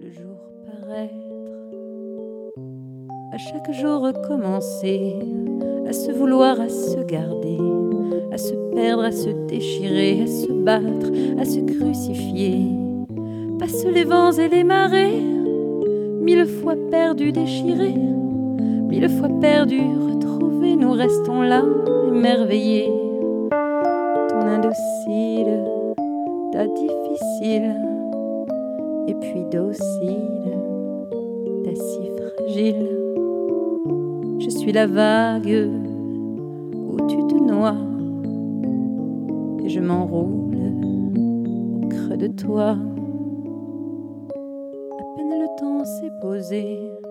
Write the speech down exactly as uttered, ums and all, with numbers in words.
le jour paraître, à chaque jour recommencer, à se vouloir, à se garder, à se perdre, à se déchirer, à se battre, à se crucifier. Passent les vents et les marées, mille fois perdus, déchirés, mille fois perdus, retrouvés, nous restons là, émerveillés. Ton indocile, ta difficile, et puis docile, ta si fragile. Je suis la vague où tu te noies, et je m'enroule au creux de toi. À peine le temps s'est posé,